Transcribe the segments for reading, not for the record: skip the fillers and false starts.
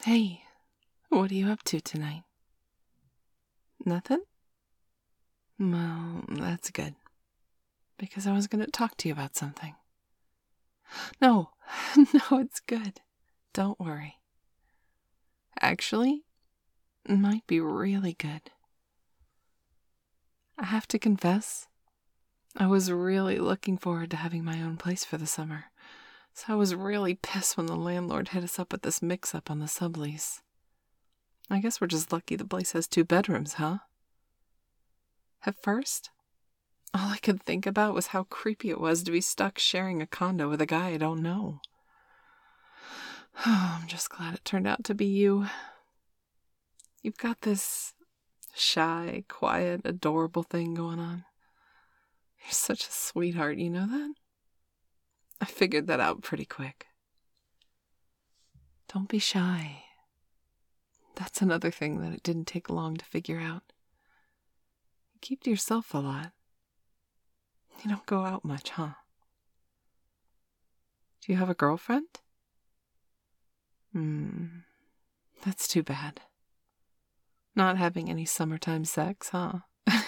Hey, what are you up to tonight? Nothing? Well, that's good. Because I was going to talk to you about something. No, no, it's good. Don't worry. Actually, it might be really good. I have to confess, I was really looking forward to having my own place for the summer. So I was really pissed when the landlord hit us up with this mix-up on the sublease. I guess we're just lucky the place has 2 bedrooms, huh? At first, all I could think about was how creepy it was to be stuck sharing a condo with a guy I don't know. Oh, I'm just glad it turned out to be you. You've got this shy, quiet, adorable thing going on. You're such a sweetheart, you know that? I figured that out pretty quick. Don't be shy. That's another thing that it didn't take long to figure out. You keep to yourself a lot. You don't go out much, huh? Do you have a girlfriend? That's too bad. Not having any summertime sex, huh?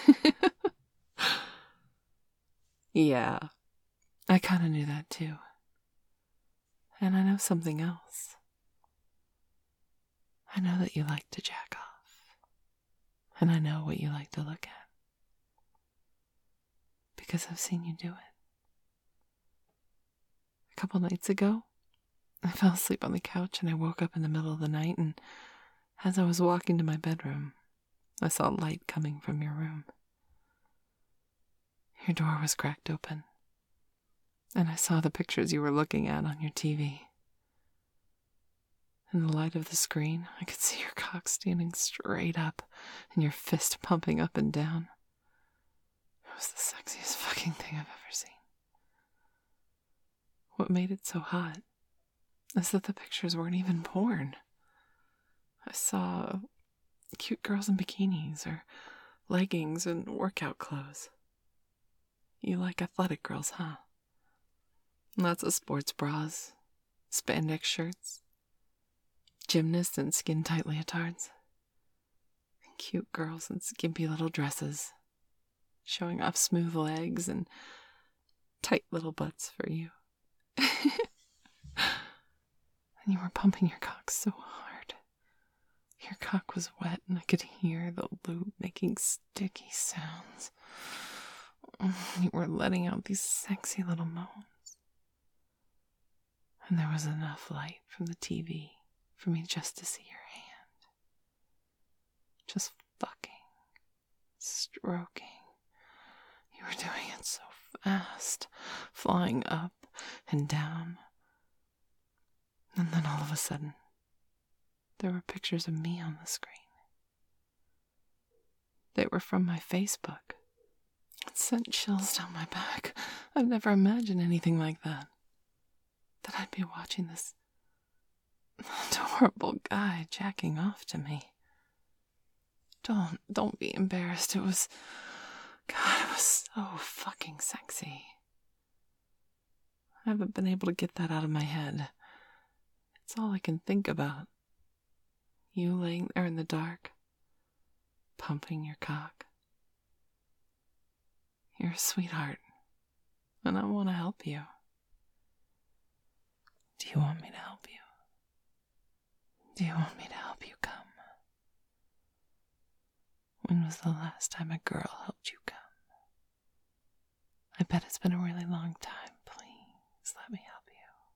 Yeah, I kind of knew that too. And I know something else. I know that you like to jack off. And I know what you like to look at. Because I've seen you do it. A couple nights ago, I fell asleep on the couch and I woke up in the middle of the night, and as I was walking to my bedroom, I saw light coming from your room. Your door was cracked open, and I saw the pictures you were looking at on your TV. In the light of the screen, I could see your cock standing straight up and your fist pumping up and down. It was the sexiest fucking thing I've ever seen. What made it so hot is that the pictures weren't even porn. I saw cute girls in bikinis or leggings and workout clothes. You like athletic girls, huh? Lots of sports bras, spandex shirts, gymnasts in skin-tight leotards, and cute girls in skimpy little dresses, showing off smooth legs and tight little butts for you. And you were pumping your cock so hard. Your cock was wet and I could hear the lube making sticky sounds. You were letting out these sexy little moans. And there was enough light from the TV for me just to see your hand. Just fucking, stroking. You were doing it so fast, flying up and down. And then all of a sudden, there were pictures of me on the screen. They were from my Facebook. It sent chills down my back. I've never imagined anything like that. That I'd be watching this adorable guy jacking off to me. Don't be embarrassed. It was so fucking sexy. I haven't been able to get that out of my head. It's all I can think about. You laying there in the dark, pumping your cock. You're a sweetheart, and I want to help you. Do you want me to help you? Do you want me to help you come? When was the last time a girl helped you come? I bet it's been a really long time. Please let me help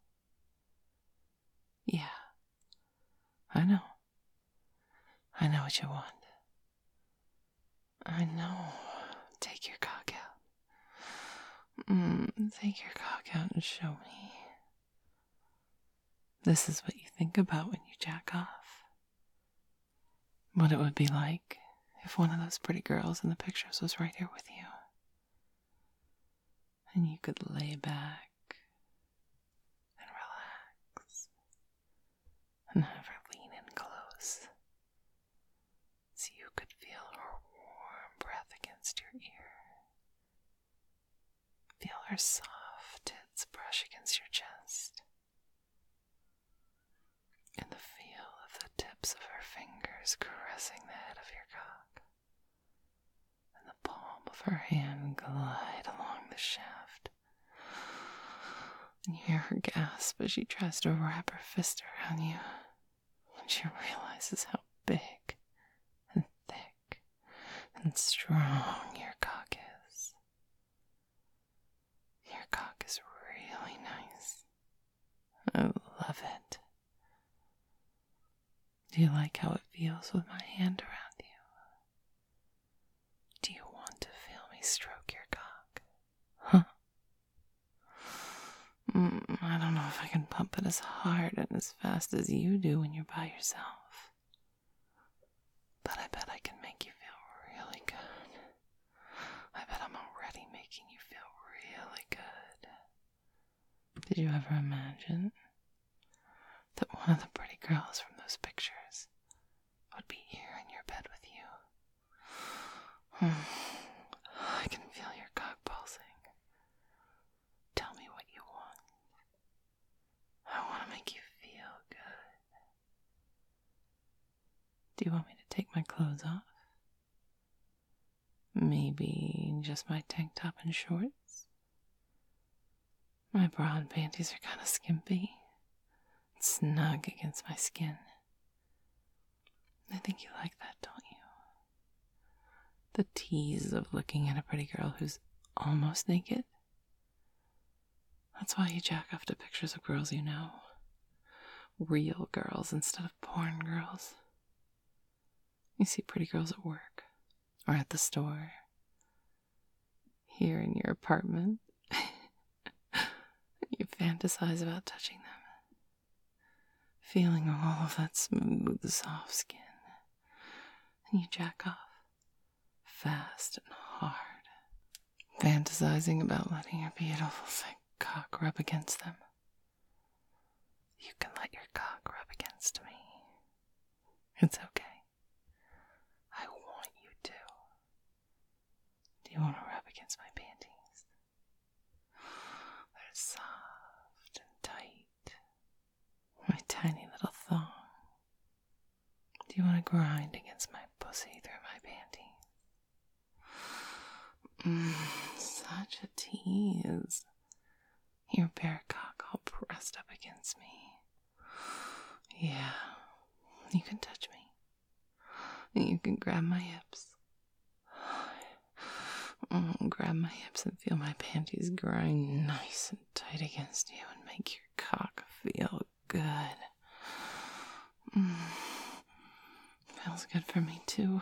you. Yeah, I know. I know what you want. I know. Take your cock out. Take your cock out and show me. This is what you think about when you jack off. What it would be like if one of those pretty girls in the pictures was right here with you. And you could lay back and relax and have her lean in close so you could feel her warm breath against your ear. Feel her soft tits brush against your chest. And the feel of the fingers caressing the head of your cock, and the palm of her hand glide along the shaft. And you hear her gasp as she tries to wrap her fist around you, and she realizes how big and thick and strong your cock is. Your cock is really nice. I love it. Do you like how it feels with my hand around you? Do you want to feel me stroke your cock? Huh? I don't know if I can pump it as hard and as fast as you do when you're by yourself. But I bet I can make you feel really good. I bet I'm already making you feel really good. Did you ever imagine that one of the pretty girls from those pictures would be here in your bed with you? I can feel your cock pulsing. Tell me what you want. I want to make you feel good. Do you want me to take my clothes off? Maybe just my tank top and shorts? My bra and panties are kind of skimpy. It's snug against my skin. I think you like that, don't you? The tease of looking at a pretty girl who's almost naked. That's why you jack off to pictures of girls you know. Real girls instead of porn girls. You see pretty girls at work, or at the store, here in your apartment. You fantasize about touching them, feeling all of that smooth, soft skin, and you jack off, fast and hard, fantasizing about letting your beautiful, thick cock rub against them. You can let your cock rub against me. It's okay. I want you to. Do you want to rub against my panties? They're soft and tight. My tiny little thong. Do you want to grind against my pussy through my panties? Such a tease. Your bare cock all pressed up against me. Yeah, you can touch me. You can grab my hips. Grab my hips and feel my panties grind nice and tight against you and make your cock feel good. Feels good for me too.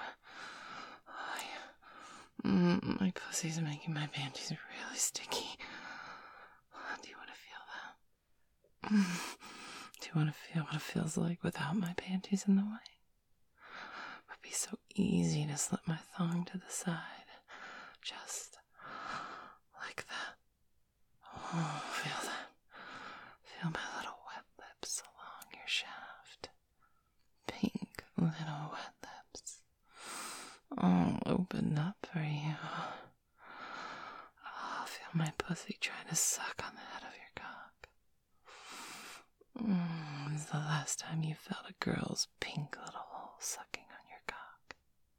My pussy's making my panties really sticky. Do you want to feel that? Do you want to feel what it feels like without my panties in the way? It would be so easy to slip my thong to the side. Just like that. Oh, feel that. Feel my little wet lips along your shaft. Pink little wet lips. Oh, open up for you. Oh, feel my pussy trying to suck on the head of your cock. When's the last time you felt a girl's pink little hole sucking on your cock?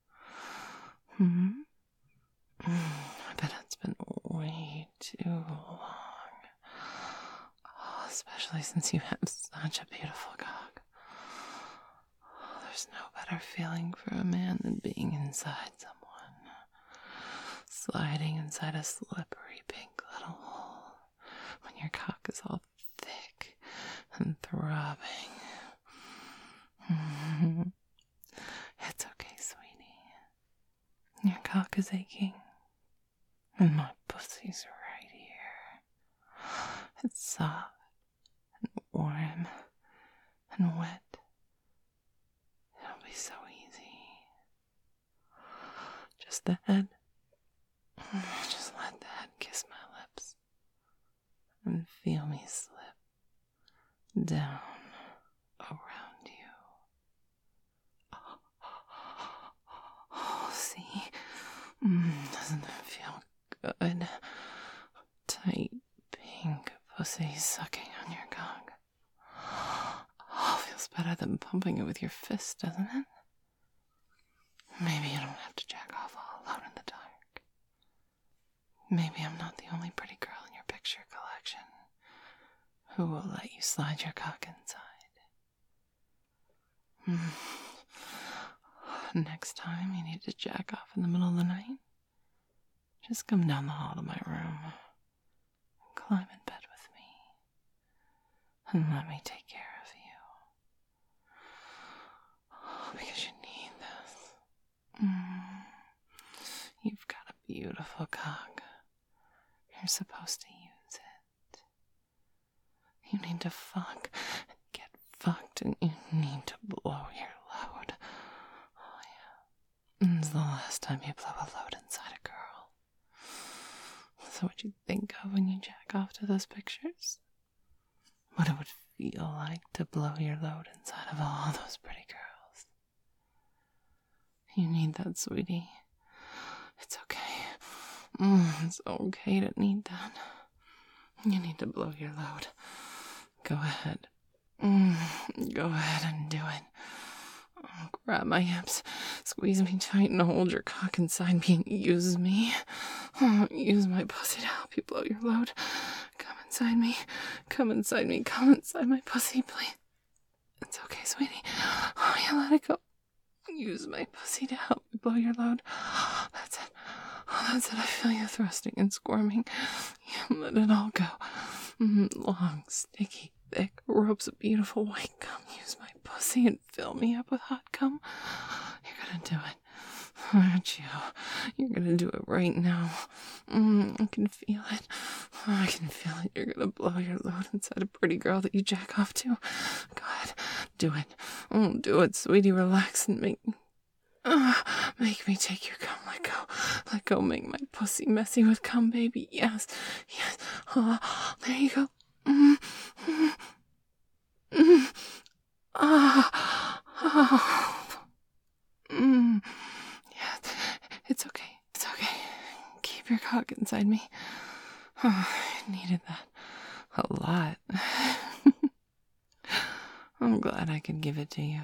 I bet it's been way too long. Oh, especially since you have such a beautiful cock. Oh, there's no better feeling for a man than being inside someone. Sliding inside a slippery pink little hole when your cock is all thick and throbbing. It's okay, sweetie. Your cock is aching. And my pussy's right here. It's soft and warm and wet. It'll be so easy. Just the head. Just let the head kiss my lips. And feel me slip down around you. Oh, see? Doesn't that feel good? Tight, pink pussy sucking on your cock. Oh, feels better than pumping it with your fist, doesn't it? Maybe you don't have to jack off all alone in the dark. Maybe I'm not the only pretty girl in your picture collection who will let you slide your cock inside. Next time you need to jack off in the middle of the night, just come down the hall to my room and climb in bed with me and let me take care of you. Because you need this. You've got a beautiful cock. You're supposed to use it. You need to fuck and get fucked, and you need to blow your load. Oh yeah. When's the last time you blew a load inside a girl? So what you think of when you jack off to those pictures? What it would feel like to blow your load inside of all those pretty girls. You need that, sweetie. It's okay. It's okay to need that. You need to blow your load. Go ahead. Go ahead and do it. Grab my hips, squeeze me tight, and hold your cock inside me and use me. Use my pussy to help you blow your load. Come inside me. Come inside me. Come inside my pussy, please. It's okay, sweetie. Oh, yeah, let it go. Use my pussy to help you blow your load. That's it. Oh, that's it. I feel you thrusting and squirming. Yeah, let it all go. Long, sticky, thick ropes of beautiful white cum. Use my pussy and fill me up with hot cum. You're gonna do it. Aren't you? You're gonna do it right now. I can feel it. I can feel it. You're gonna blow your load inside a pretty girl that you jack off to. Go ahead. Do it. Do it, sweetie. Relax and make me take your cum. Let go. Let go. Make my pussy messy with cum, baby. Yes. Yes. Oh, there you go. Yes. It's okay. It's okay. Keep your cock inside me. I needed that a lot. I'm glad I could give it to you.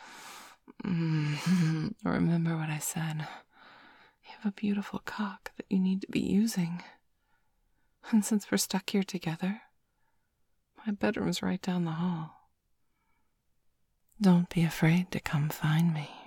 Remember what I said. You have a beautiful cock that you need to be using. And since we're stuck here together, my bedroom's right down the hall. Don't be afraid to come find me.